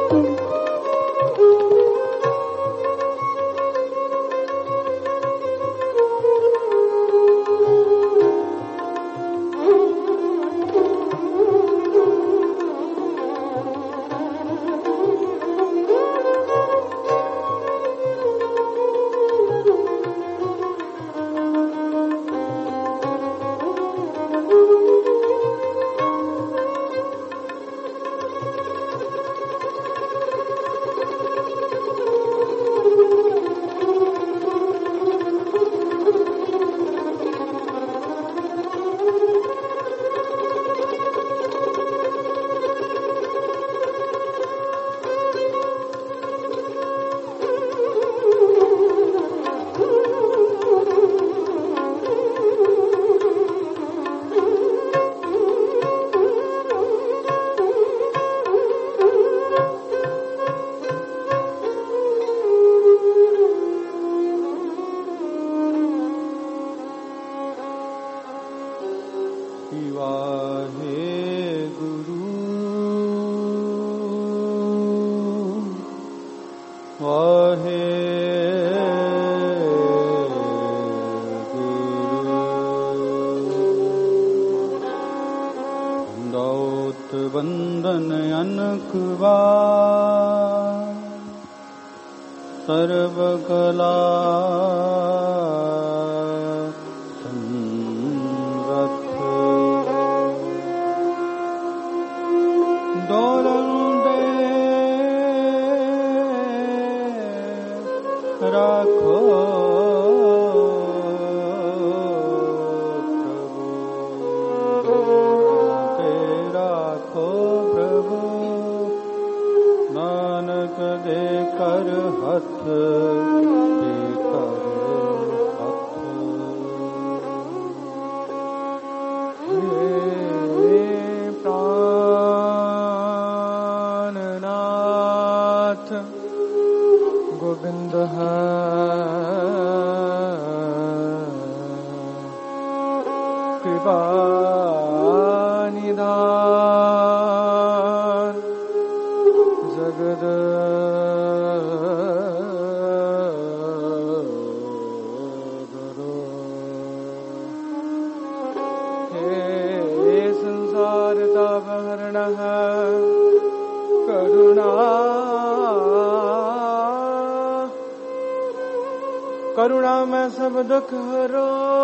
करुणा में सब दुख हरो,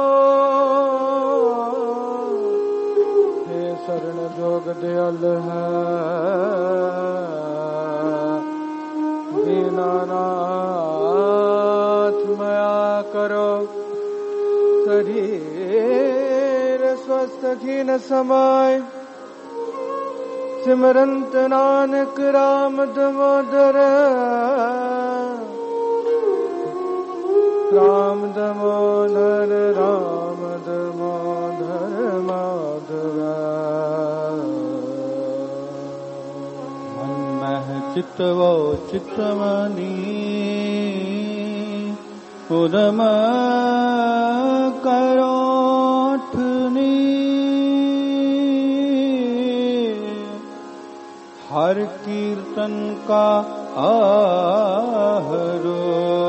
हे शरण जोग दयाल है, दीनानाथ माया करो, शरीर स्वस्थ खीन समाय, सिमरंत नानक राम दामोदर, राम दामोदर राम दामोदर माधव। मन मह चितवो चितमनी, उदम करोठनी, हर कीर्तन का आहरो,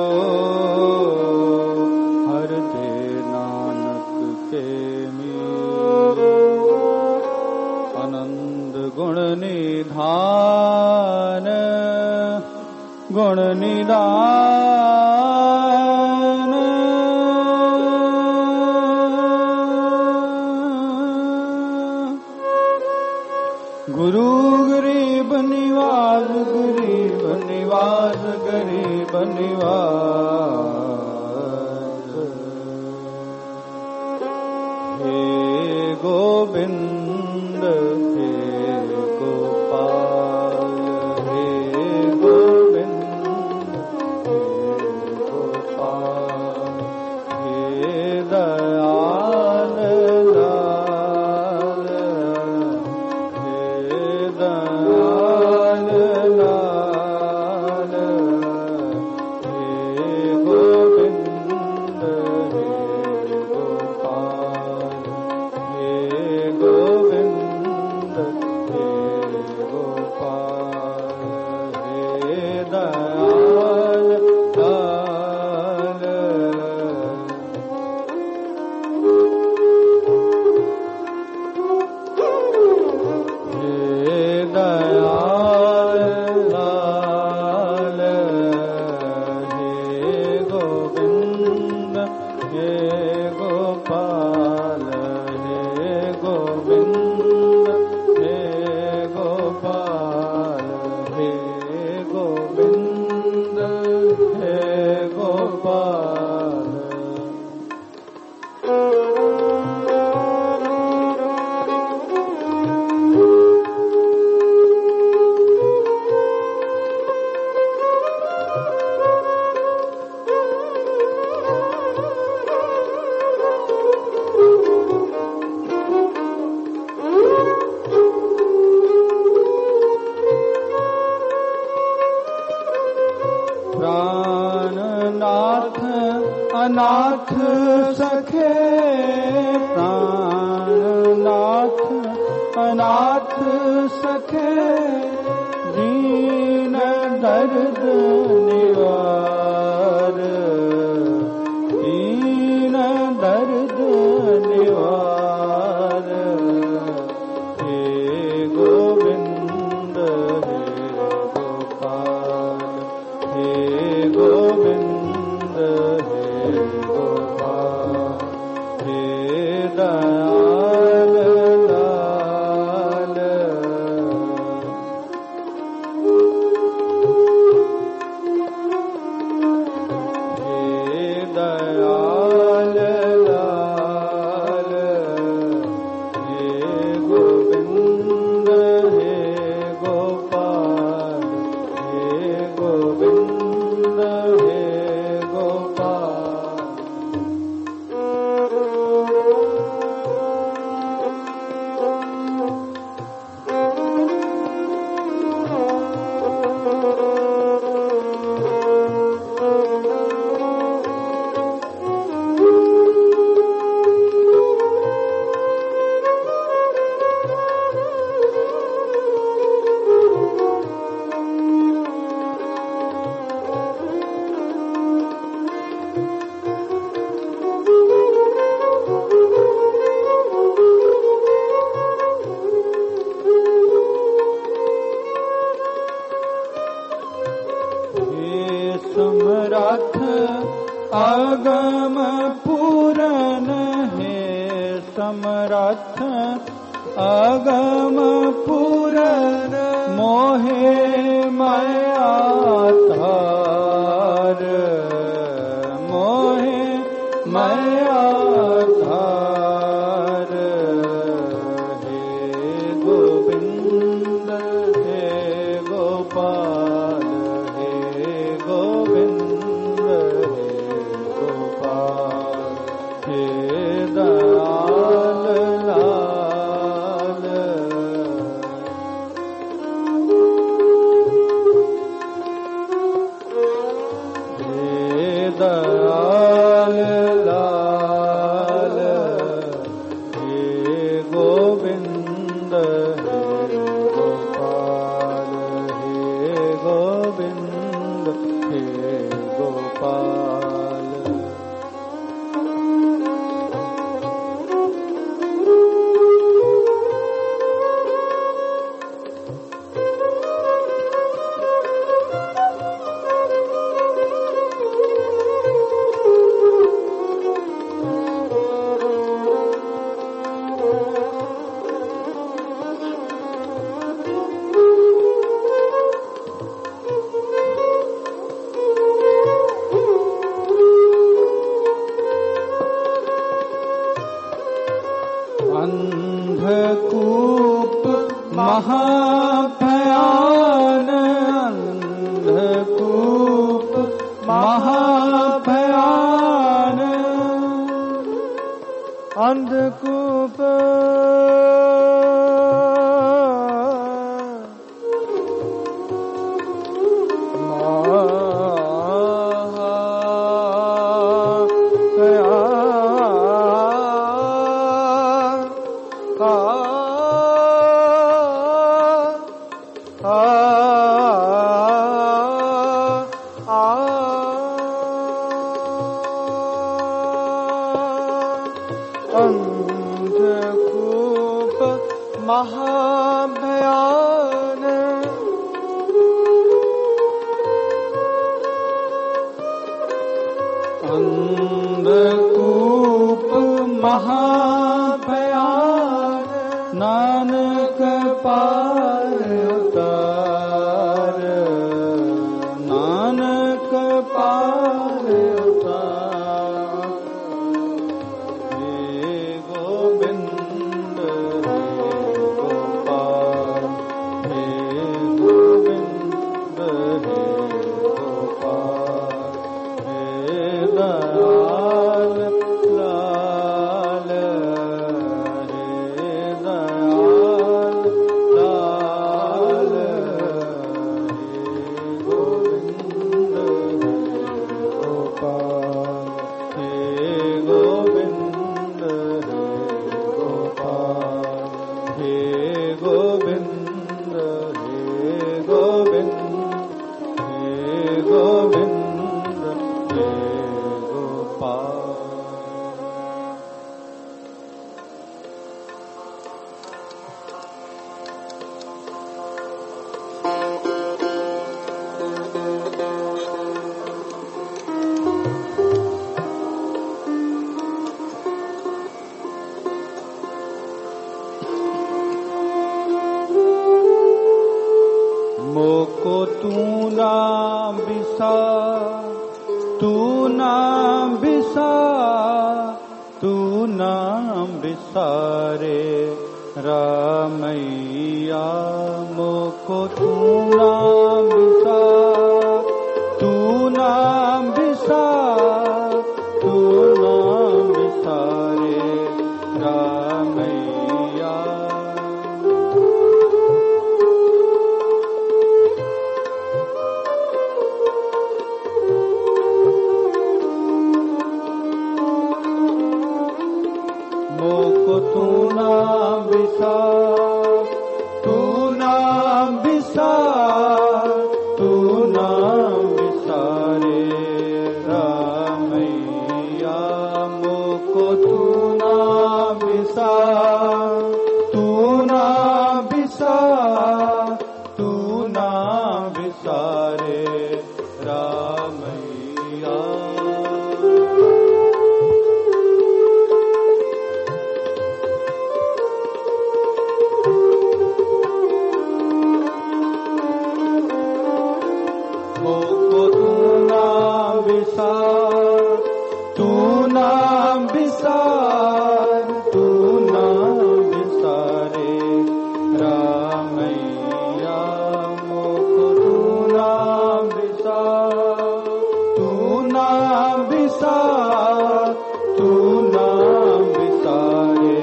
हर दे नानक के मीर, आनंद गुण निधान, गुण निदान, गुरु गरीब निवास, गरीब निवास, गरीब निवास, हे गोविंद हे गोपाल, हे गोविंद हे गोपाल, हे दयाल लाल, हे दयाल लाल, हे गोविंद हे गोपाल, हे गोविंद नाथ सखे प्राणनाथ अनाथ सखे दीन दर्द निवार दीन दर्द निवार हे गोविंद हे गोपाल हे गोविंद हे गोपाल हे दयाल लाल हे दयाल लाल हे गोविंद हे गोपाल हे गोविंद हे गोपाल समरथ आगम पूरन हे समरथ आगम पूरन मोहे माया धार मोहे माया धार हे गोविंद हे गोपाल गोविंद हे गोपाल हे दयाल लाल हे दयाल लाल हे गोविंद हे गोपाल हे गोविंद हे गोपाल अंधकूप महाभयान अंधकूप महाभयान अंधकूप अंधकूप महाभयान अंधकूप महाभयान नानक पार उतार मोको तू ना बिसार, तू ना बिसार, तू ना बिसारे रामैया। मोको तू ना बिसार, तू ना बिसार, तू ना बिसारे रामैया। मोको तू ना बिसार, तू ना बिसार, तू ना बिसारे रामैया। मोको तू ना बिसार, तू ना बिसार, तू ना बिसारे रामैया। मोको तू ना बिसार, तू ना बिसार, तू ना बिसारे रामैया। मोको तू ना बिसार, तू ना बिसार, तू ना बिसारे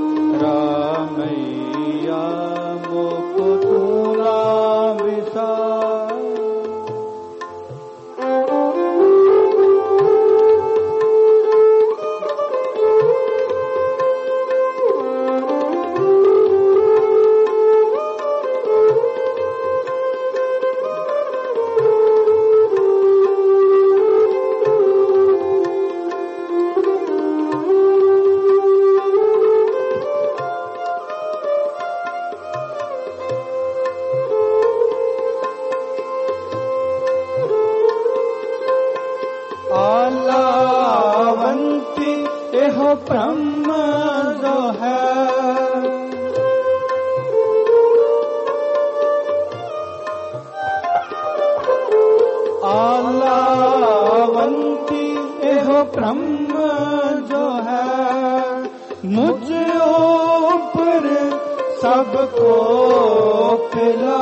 रामैया। मोको तू ना बिसार। आलावंती एह ब्रह्म जो है, आलावंती एह ब्रह्म जो है, मुझ ऊपर सबको खिला।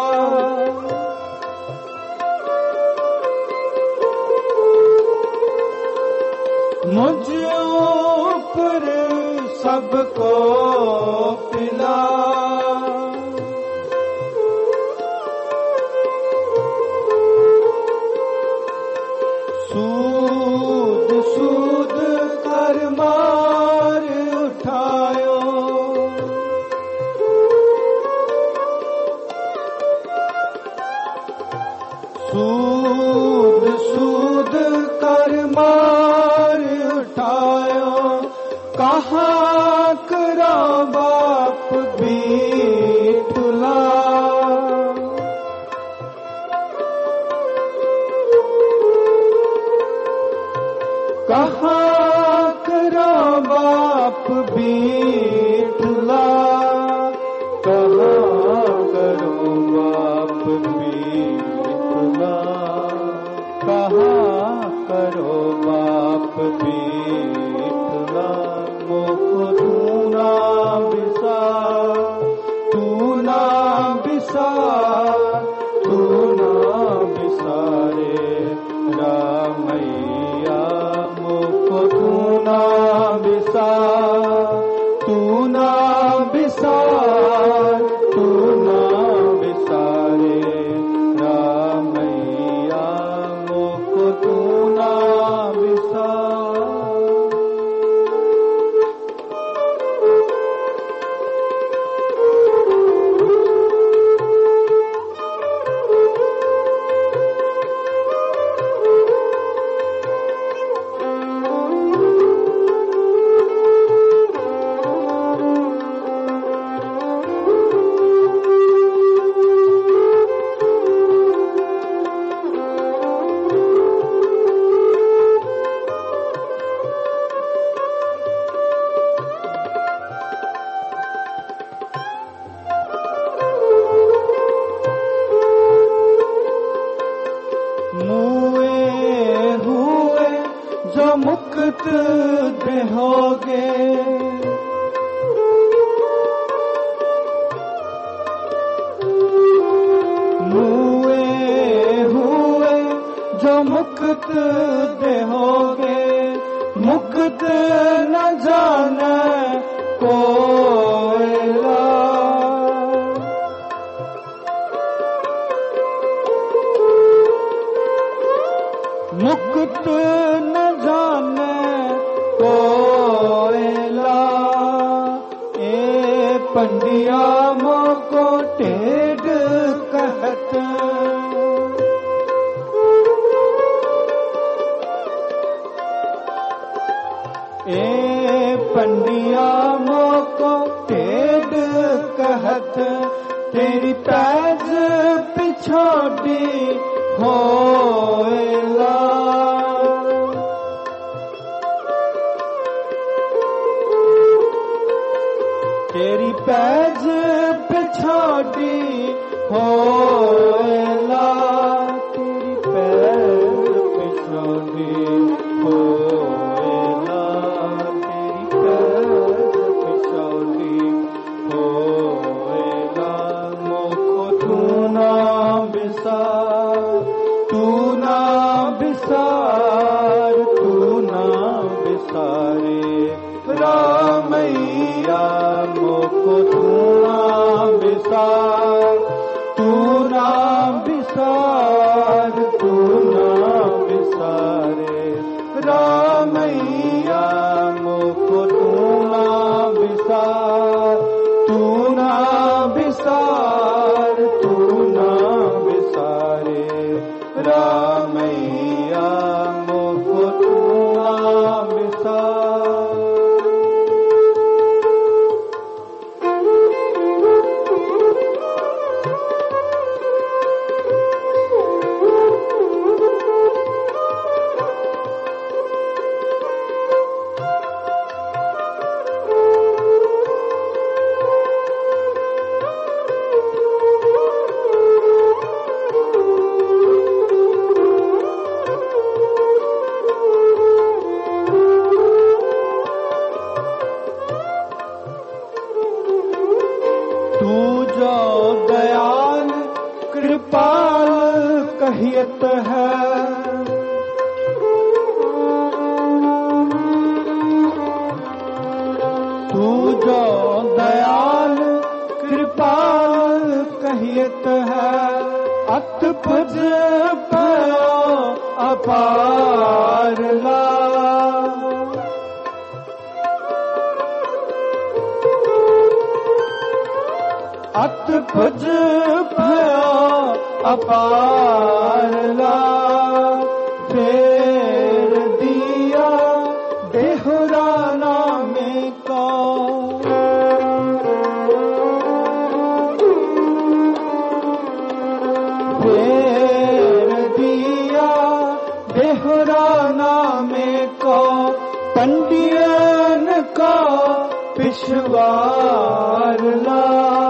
मुझ ऊपर सबको पिला। सूद सूद कर मार उठायो, सूद सूद कर मार उठायो। कहाँ करा बाप बीठला, कहाँ करा बाप बीठला, कहाँ करो बाप बीठला, कहाँ करो बाप बीठला। मोको तू ना बिसार, तू ना बिसार, तू ना बिसारे रामैया। मोको तू ना बिसार, तू ना बिसार, तू ना बिसारे रामैया। मोको तू ना बिसार। देहोगे। जो मुक्त देहोगे, मुक्त न जाने कोयला। मुक्त न जाने कोयला। ए पंडिया मोको टेढ़ कहत। पंडिया मोको टेढ़ कहत। तेरी पैज पिछोड़ी होएला। तेरी पैज पिछोड़ी होएला। तेरी पैज पिछोड़ी होएला। रामैया मोको तू ना बिसार। तू ना बिसार, तू ना बिसारे। रामैया मोको तू ना बिसार। तू ना बिसार, तू ना बिसारे। रामैया मोको तू ना बिसार। कृपाल कहियत है। तू जो दयाल कृपाल कहियत है। अतपुज पयो अपार ला। अतपुज भयो अपार ला। फेर दिया देहुराना में को। फेर दिया देहुराना में को। पंडियन को पिछवार ला।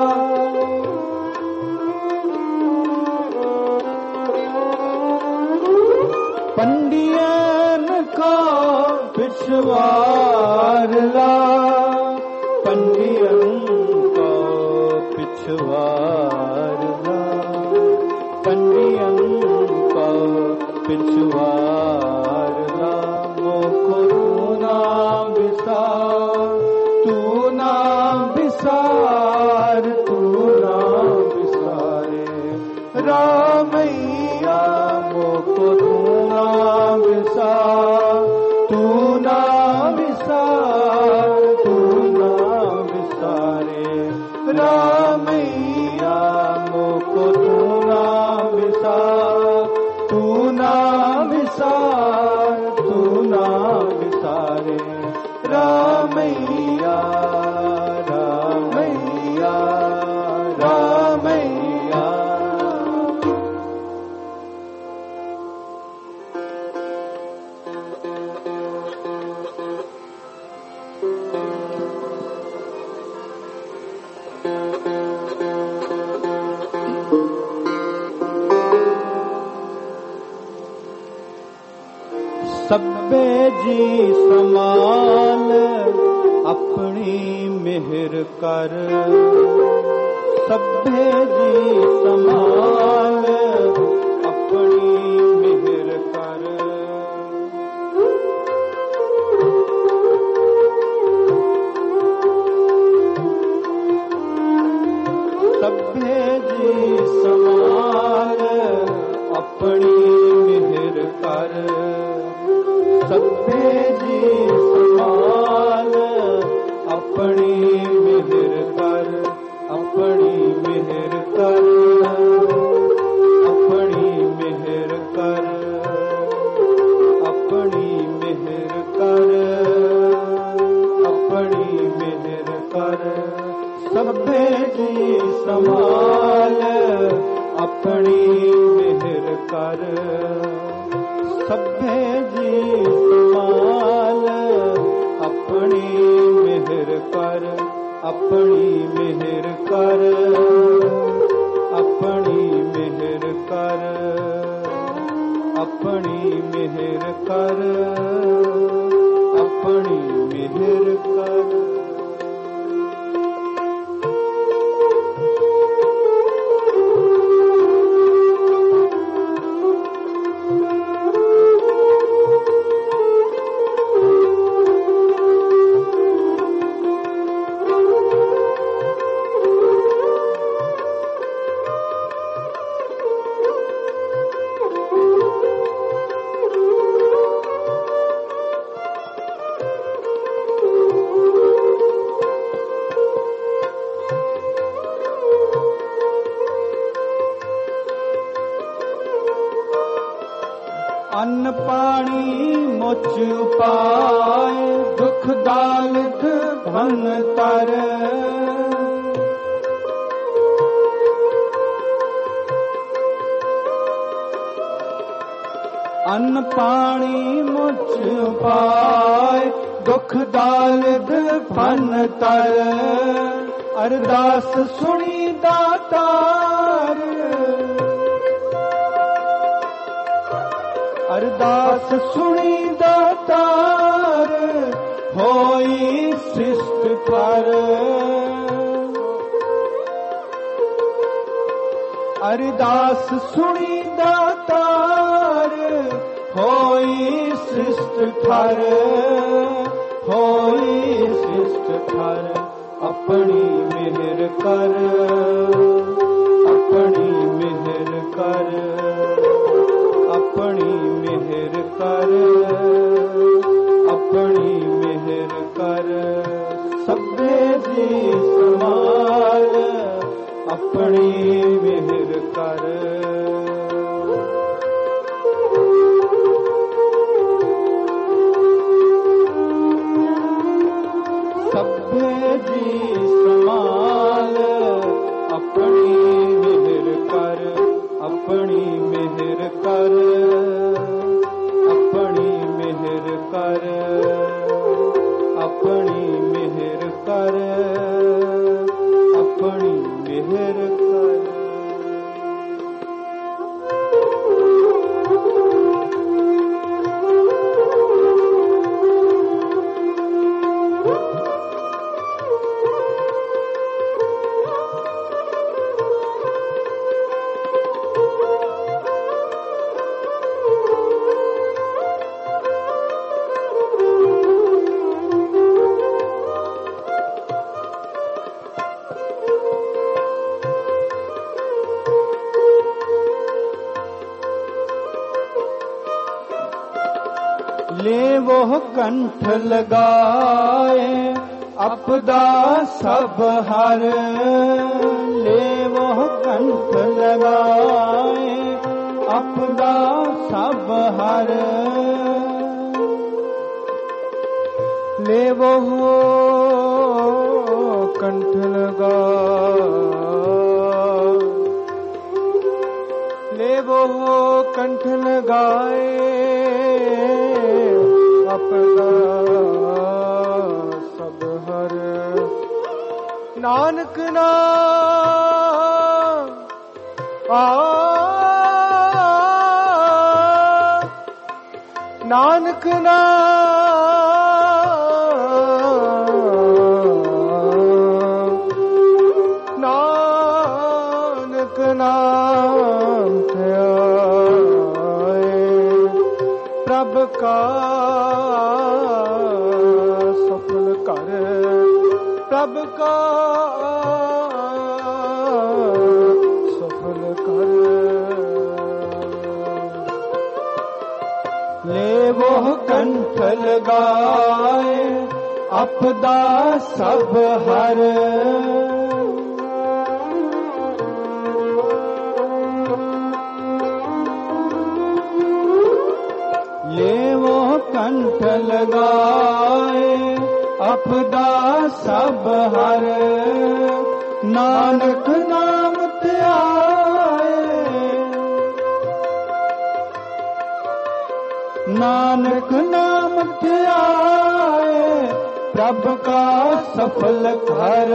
पंडियन को पिछवार ला। पंडियन को पिछवार ला। पंडियन को पिछवार ला। मोको तू ना बिसार। तू ना बिसार, तू ना बिसारे। रामैया मोको तू ना बिसार। तू ना बिसार, तू ना बिसारे। रामैया मोको तू ना बिसार। तू ना बिसार, तू ना बिसारे। रामैया रामैया रामैया। ਸਭੇ ਜੀ ਸਮਾਲ ਆਪਣੀ ਮਿਹਰ ਕਰ, ਸਭੇ ਜੀ ਸਮਾਲ ਆਪਣੀ ਮਿਹਰ ਕਰ। ਸਭੇ ਜੀ ਸਮਾਲ ਆਪਣੀ ਮਿਹਰ ਕਰ, ਸਭੇ ਜੀ ਸਮਾਲ ਆਪਣੀ ਮਿਹਰ ਕਰ, ਆਪਣੀ ਮਿਹਰ ਕਰ, ਆਪਣੀ ਮਿਹਰ ਕਰ, ਆਪਣੀ ਮਿਹਰ ਕਰ, ਆਪਣੀ ਮਿਹਰ ਕਰ। ਸਭੇ ਜੀ ਸਮਾਲ ਆਪਣੀ ਮਿਹਰ ਕਰ, ਸਭੇ ਜੀ ਸਮਾਲ ਆਪਣੀ ਮਿਹਰ ਕਰ, ਆਪਣੀ ਮਿਹਰ ਕਰ, ਆਪਣੀ ਮਿਹਰ ਕਰ, ਆਪਣੀ ਮਿਹਰ ਕਰ, ਆਪਣੀ ਮਿਹਰ ਕਰ। ਅੰਨ ਪਾਣੀ ਮੁਚ ਉਪਾਏ, ਦੁਖ ਦਾਲਤ ਭਨ ਤਰ। ਅੰਨ ਪਾਣੀ ਮੁਚ ਉਪਾਏ, ਦੁਖ ਦਾਲਤ ਭਨ ਤਰ। ਅਰਦਾਸ ਸੁਣੀ ਦਾਤਾਰ, ਅਰਦਾਸ ਸੁਣੀ ਦਾਤਾਰ, ਹੋਈ ਸਿਸ਼ਟ ਕਰ। ਅਰਦਾਸ ਸੁਣੀ ਦਾਤਾਰ, ਹੋਈ ਸਿਸ਼ਟ ਕਰ, ਹੋਈ ਸਿਸ਼ਟ ਕਰ। ਆਪਣੀ ਮਿਹਰ ਕਰ, ਆਪਣੀ ਮਿਹਰ ਕਰ, ਆਪਣੀ ਮਿਹਰ ਕਰ, ਆਪਣੀ ਮਿਹਰ ਕਰ। ਸਭੇ ਜੀ ਸਮਾਲ ਆਪਣੀ ਮਿਹਰ ਕਰ। ਸਭੇ ਜੀ ਸਮਾਲ ਆਪਣੀ ਮਿਹਰ ਕਰ, ਆਪਣੀ ਮਿਹਰ ਕਰ, ਆਪਣੀ ਮਿਹਰ ਕਰ, ਆਪਣੀ ਮਿਹਰ ਕਰ, ਆਪਣੀ ਮਿਹਰ ਕਰ। ले वो कंठ लगाए अपदा सब हर। ले वो कंठ लगाए अपदा सब हर। ले वो कंठ लगाए, ले वो कंठ लगाए अपदा सब हर। नानक नाम नानक नाम ध्याए प्रभ का सफल कर प्रभ का सफल कर ले वो कंठ लगाए आपदा सब हर कंठ लगाए आपदा सब हर नानक नाम ध्याए नानक नाम ध्याए प्रभ का सफल कर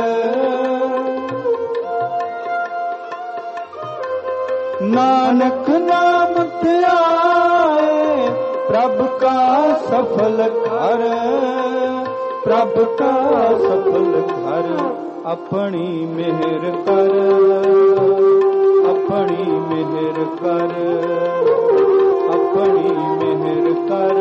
नानक नाम ध्याए प्रभ का सफल कर प्रभ का सफल कर अपनी मेहर कर अपनी मेहर कर अपनी मेहर कर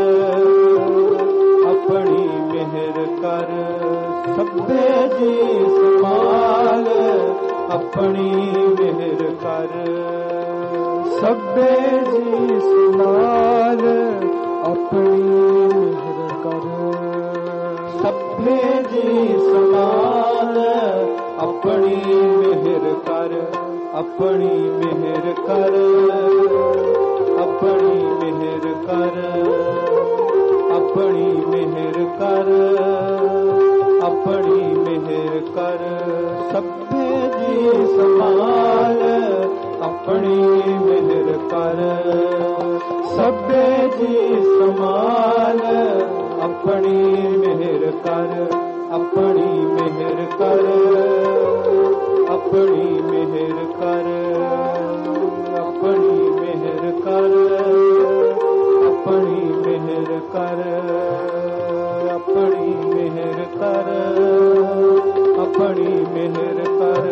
अपनी मेहर कर सभे जी संभाल अपनी मेहर कर सभे जी संभाल अपनी मेहर कर सभे जी संभाल अपनी मेहर कर अपनी मेहर कर अपनी मेहर कर अपनी मेहर कर अपनी मेहर कर सभे जी संभाल अपनी मेहर कर सभे जी संभाल अपनी मेहर कर अपनी मेहर कर अपनी मेहर कर अपनी मेहर कर अपनी मेहर कर अपनी मेहर कर अपनी मेहर कर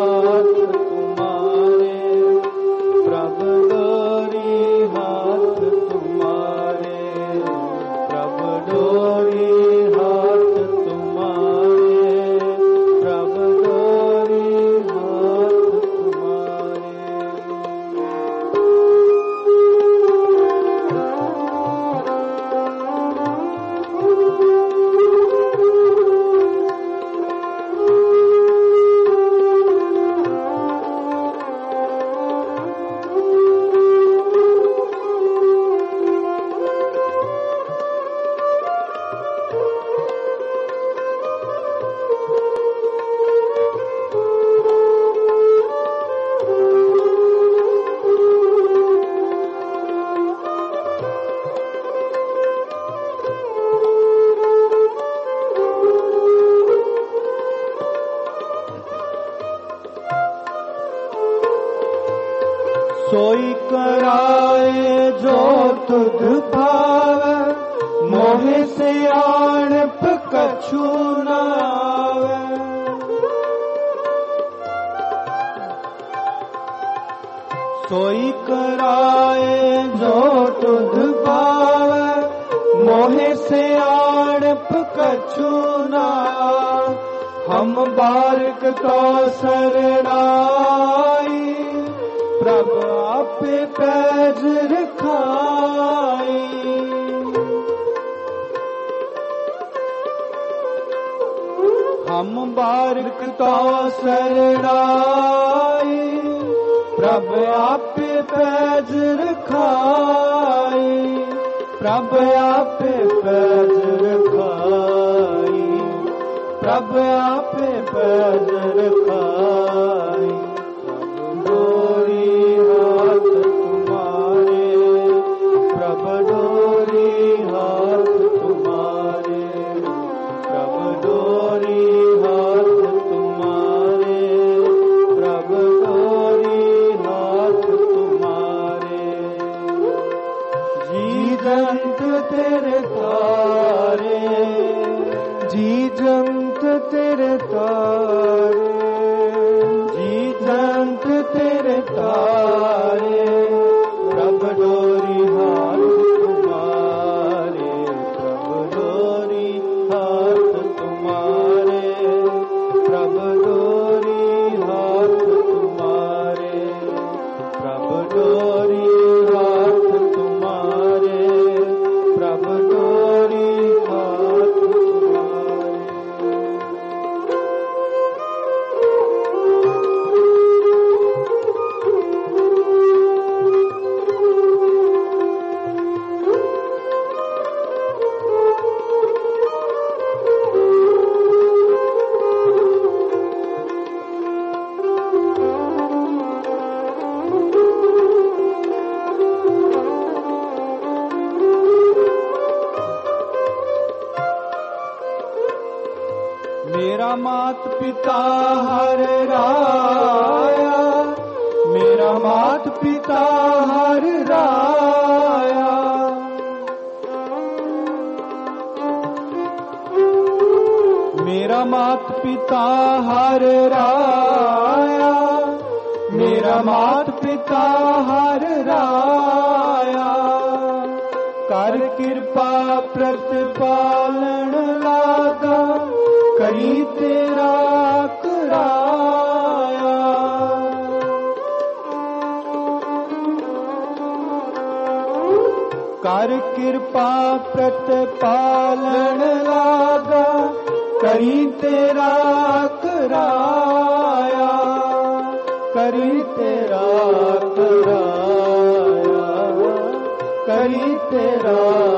हाथ कराए जो तुध भावे, मोहे से आणप कछु न आवे। सोई कराए जो तुध भावे, मोहे से आणप कछु न आवे। हम बारिक तो शरणाई, प्रभु आपे पैज रखाई। हम बारिक तो शरणाई, प्रभु आपे पैज रखाई। प्रभु आपे पैज रखाई, प्रभु आपे पैज रखाई। प्रभु डोरी हाथ तुम्हारे, प्रभु डोरी हाथ तुम्हारे, प्रभु डोरी हाथ तुम्हारे, प्रभु डोरी हाथ तुम्हारे। जी जंत तेरे तारे, जी जंत तेरे तारे, जी जंत तेरे तारे। प्रभु डोरी हाथ तुम्हारे, प्रभु डोरी हाथ तुम्हारे, प्रभु डोरी हाथ तुम्हारे, प्रभु डोरी हाथ तुम्हारे, प्रभु डोरी हाथ तुम्हारे। मेरा मात पिता हर राया, मेरा मात पिता हर राया। मेरा मात पिता हर राया, मेरा मात पिता हर राया। कर कृपा प्रतिपालन लागा, करी तेरा कराया। कर कृपा प्रतिपालन लागा, करी तेरा कराया। करी तेरा कराया, करी तेरा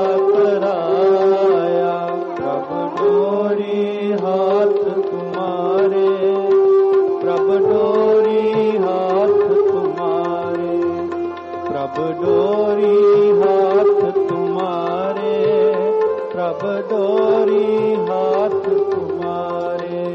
कराया। प्रभु डोरी हाथ तुम्हारे, प्रभु डोरी हाथ तुम्हारे, प्रभु डोरी हाथ तुम्हारे, प्रभु डोरी हाथ तुम्हारे।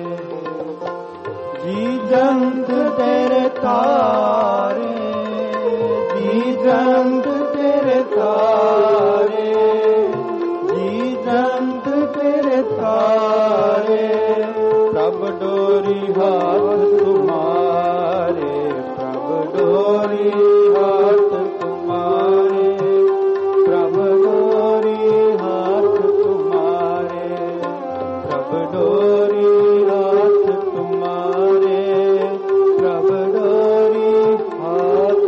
जी जंत तेरे तारे, जी जंत तेरे तारे, जी जंत तेरे तारे। प्रभु डोरी हाथ तुम्हारे, प्रभु डोरी हाथ तुम्हारे, प्रभु डोरी हाथ तुम्हारे, प्रभु डोरी हाथ तुम्हारे, प्रभु डोरी हाथ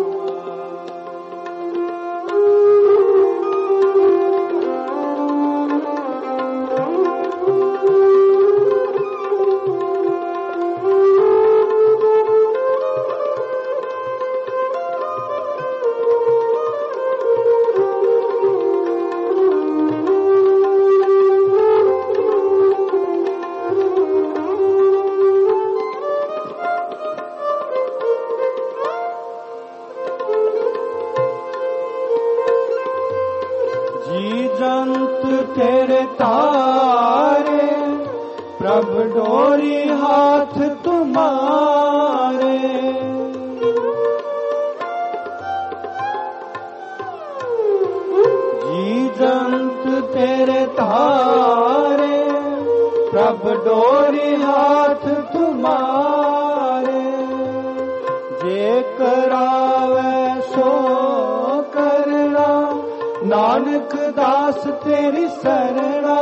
जी जंत तेरे तारे, प्रभु डोरी हाथ तुम्हारे। तेरे तारे, प्रभ डोरी हाथ तुम्हारे। जे करावे सो करना, नानक दास तेरी शरणा।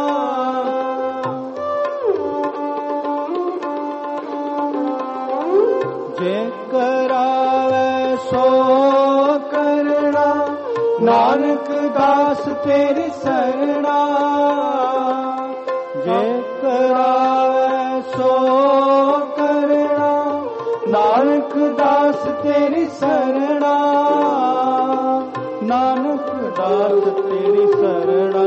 जे करावे सो करना, नानक दास तेरी शरणा। जे करावे सो करना, नानक दास तेरी शरणा। नानक दास तेरी शरणा,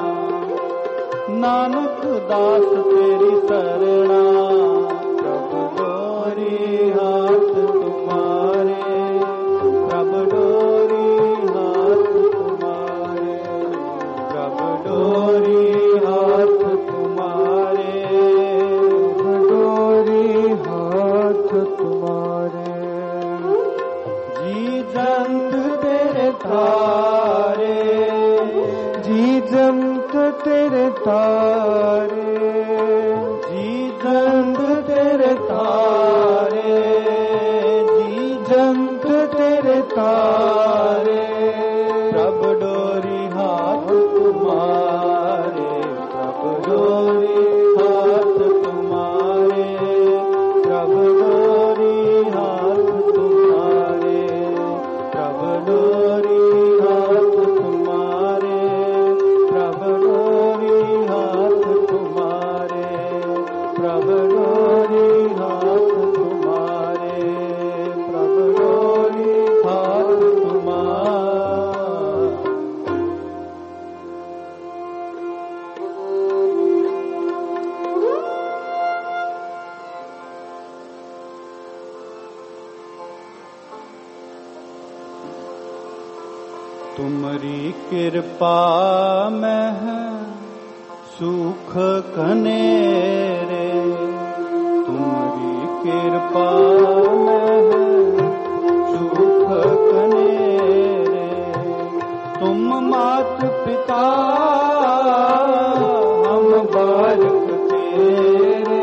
नानक दास तेरी शरणा। प्रभु डोरी हाथ तुम्हारे, प्रभु डोरी हाथ तुम्हारे, प्रभु डोरी हाथ तुम्हारे, डोरी हाथ तुम्हारे। जी जंत तेरे तारे, जी जंत तेरे तारे, जी जंत तेरे तारे, जी जंत तेरे तारे। प्रभु डोरी हाथ तुम्हारे, प्रभु डोरी हाथ तुम्हारे, प्रभु डोरी हाथ तुम्हारे, प्रभु डोरी हाथ तुम्हारे, प्रभु डोरी हाथ तुम्हारे, प्रभु डोरी हाथ तुम्हारे, प्रभु डोरी हाथ तुम्हारे। तुमरी कृपा में है सुख कनेरे, तुमरी कृपा में है सुख कनेरे। तुम मात पिता हम बालक तेरे,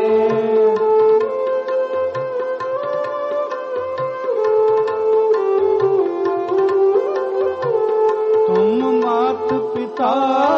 तुम मात पिता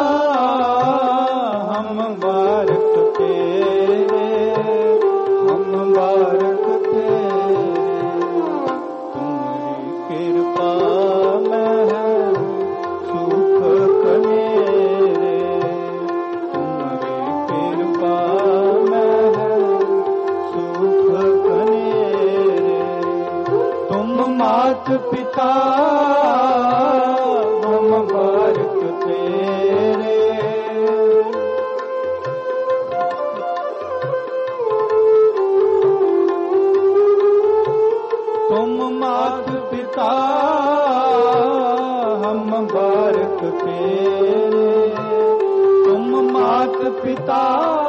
हम बालक तेरे, हम बालक तेरे। तुम्हारी कृपा में है सुख कनेरे, तुम्हारी कृपा में है सुख कनेरे। तुम मात पिता हम बालक तेरे, तुम मात पिता हम बालक तेरे, तुम मात पिता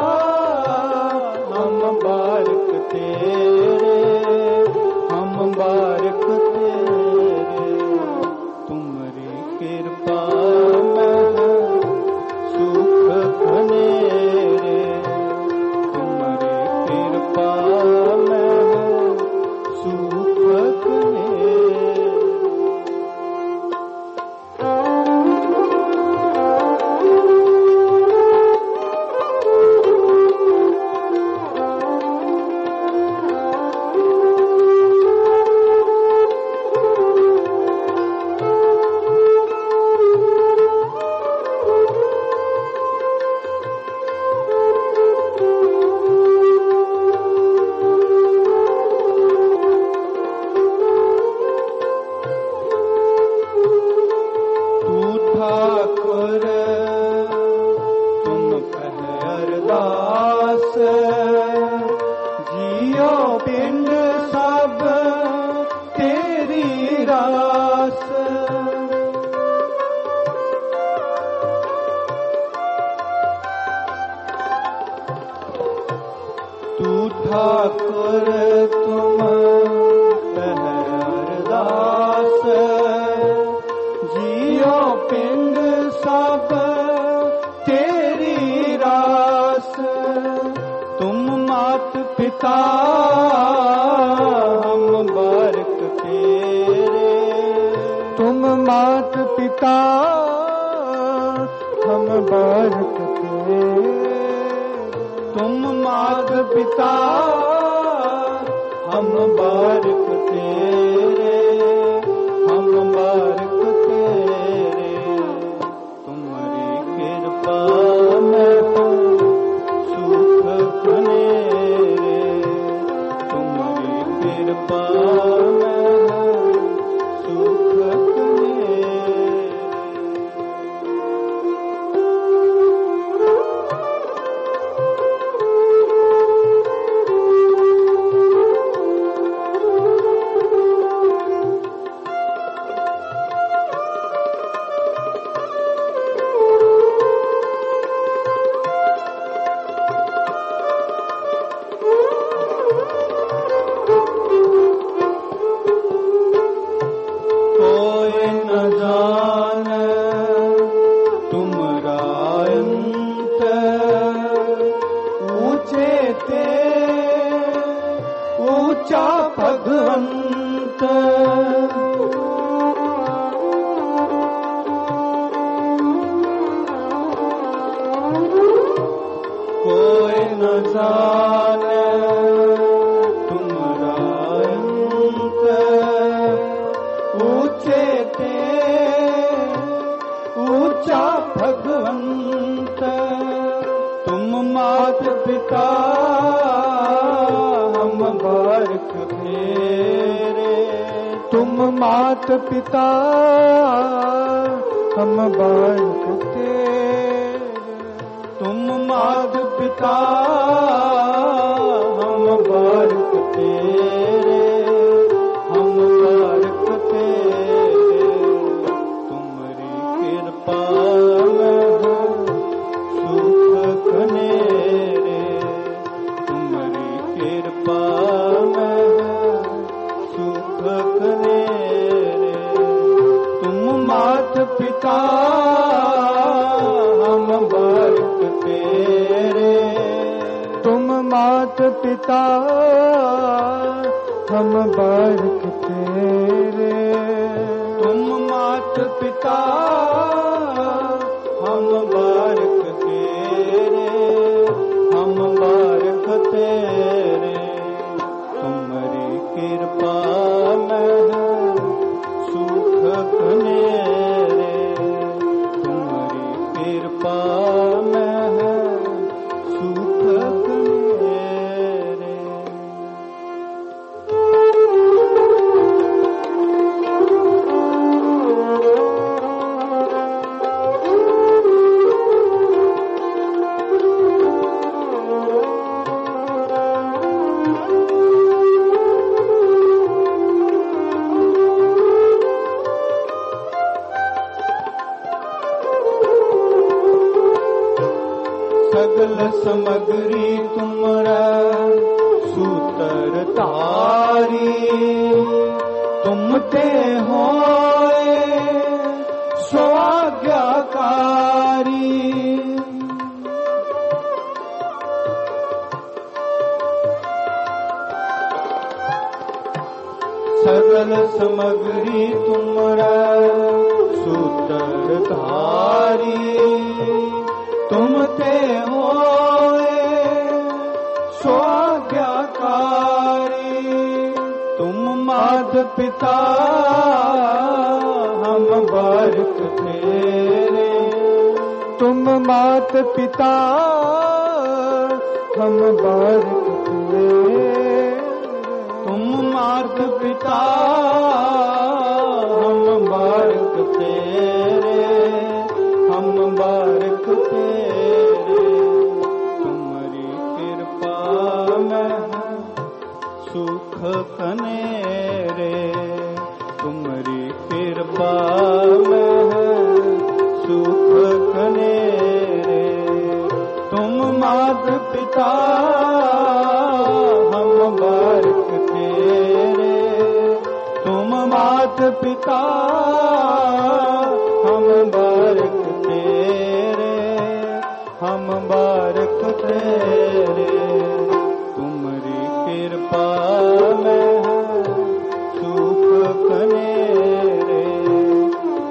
हम बालक तेरे, हम बालक तेरे। तुम्हारी कृपा में है सुख कनेरे, तुम्हारी कृपा में है सुख कनेरे। मात पिता हम बालक तेरे। तुम मात पिता हम बालक तेरे, हम बालक तेरे। तुम्हारी कृपा में सुख कनेरे, तुम्हारी कृपा में सुख कनेरे। भगवंत कोई न जाने तुम्हारा अंत, ऊंचे ते ऊंचा भगवंत। तुम मात पिता हम बालक तेरे, तुम मात पिता हम बालक तेरे। तुम मात पिता हम बालक तेरे, हम बालक तेरे। तुम्हारी कृपा में सुख कनेरे, तुम्हारी कृपा में सुख कनेरे। तुम मात पिता हम बालक तेरे, तुम मात पिता हम बालक तेरे। तुम मात पिता हम बालक तेरे, हम बालक तेरे। तुम्हारी कृपा में सुख कनेरे, तुम्हारी कृपा में सुख कनेरे। सगल समग्री तुमरा सूतर तारी, तुम ते होए सो आज्ञाकारी। सगल समग्री तुमरा सूतर धारी, तुम ते होए सो आज्ञाकारी। तुम मात पिता हम बालक तेरे, तुम मात पिता हम बालक तेरे। तुम मात पिता हम बालक तेरे, हम बालक तेरे। तुम्हारी कृपा में सुख कनेरे, तुम्हारी कृपा में सुख कनेरे। तुम मात पिता हम बालक तेरे, तुम मात पिता हम बालक तेरे, हम बालक तेरे। तुम्हारी कृपा में सुख कनेरे,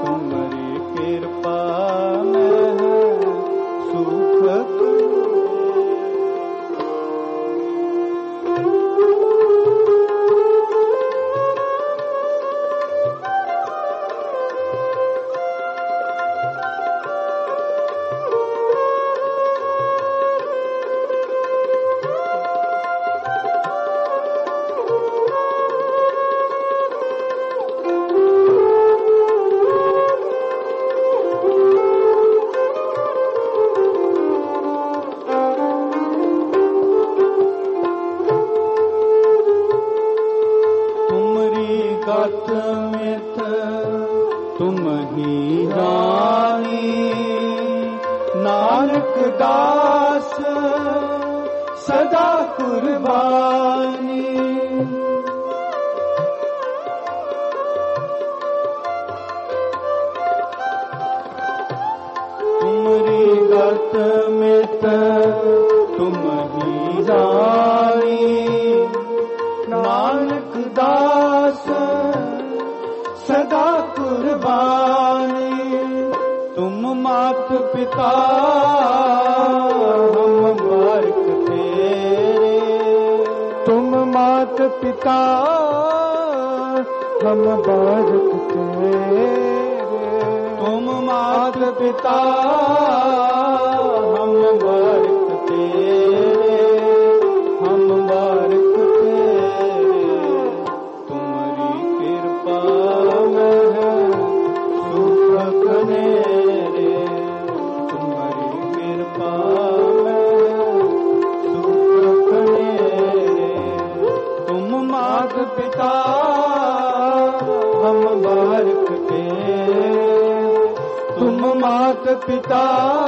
तुम ही जानी नानक दास सदा कुर्बानी। तुमरी गत मित तुम ही जानी नानक दास सदा कुर्बानी। तुम मात पिता हम बारिक तेरे, तुम मात पिता हम बारिक तेरे, तुम मात पिता हम बारिक तेरे, हम बारिक तेरे। तुम्हारी कृपा में सुख कनेरे, तुम्हारी कृपा में सुख कनेरे। तुम मात पिता हम बारिक तेरे, तुम मात पिता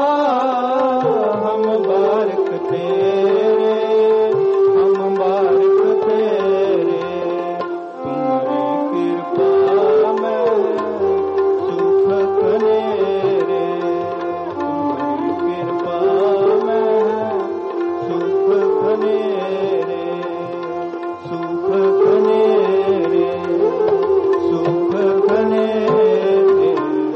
हम बारिक तेरे, हम बारिक तेरे। तुम्हारी कृपा में सुख कनेरे, तुम्हारी कृपा में सुख कनेरे, सुख कनेरे, सुख कनेरे।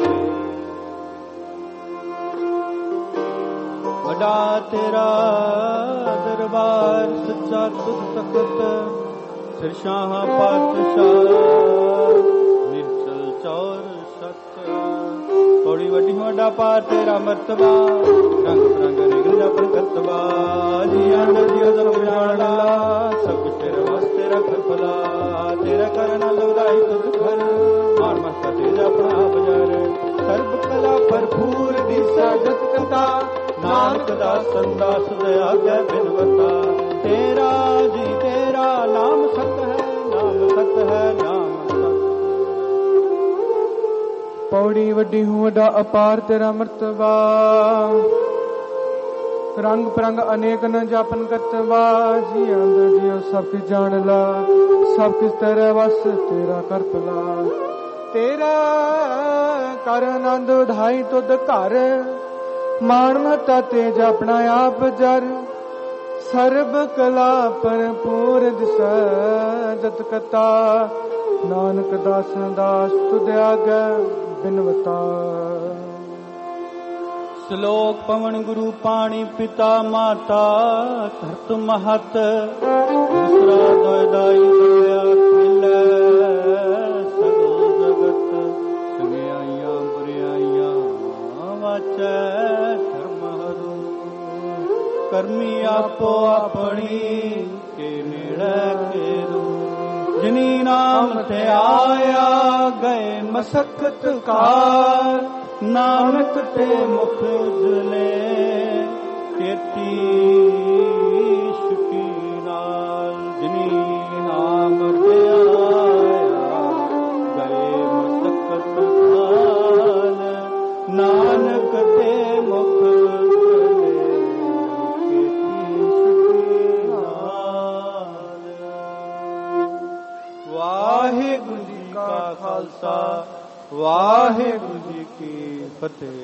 बड़ा तेरा दरबार सच्चा तुझ तखत, सिरशाह पातशाह निर्चल चौर सत। थोड़ी वड्डी वड्डा पार तेरा मर्तबा, रंग बिरंग निगल जपन करतबा। जिया नदियों सब जान ला, सब कुछ तेरे वास्ते तेरा कर भला। तेरा करना लवदाई तुझ घर, मार मस्ता तेरा अपना बजार। सर्व कला भरपूर दिशा जत कथा, नानक दास संदास दया कै बिनवता। तेरा जी तेरा नाम सत है, नाम सत है, नाम सत। पौड़ी वड्डी हूँ वड्डा अपार तेरा मर्तबा, रंग परंग अनेक न जापन करतबा। जी अंदर जियो सब किस जान ला, सब किस तेरे वस तेरा कर भला। तेरा कर आनंद उधाई तुद घर, मान महता तेज अपना आप जर। सर्ब कला भरपूर दिसै जत कथा, नानक दास दास तुद आगे बिनवता। श्लोक पवन गुरु पाणी पिता माता, धरत महत दूसरा दोयदाई दया खिलै। सगल जगत संग्याइयां बुराइयां वाचै धर्म हरू। कर्मी आपो अपनी के नेड़े केरू, जिनी नाम ते आया गए मसकत कार। नानक ते मुख उजले केती शुकी नाल, जिनी नाम ते आया गए मसकत कार। नानक ते मुख उजले केती शुकी नाल। वाहिगुरु जी का खालसा, वाहिगुरु जी की फतेह।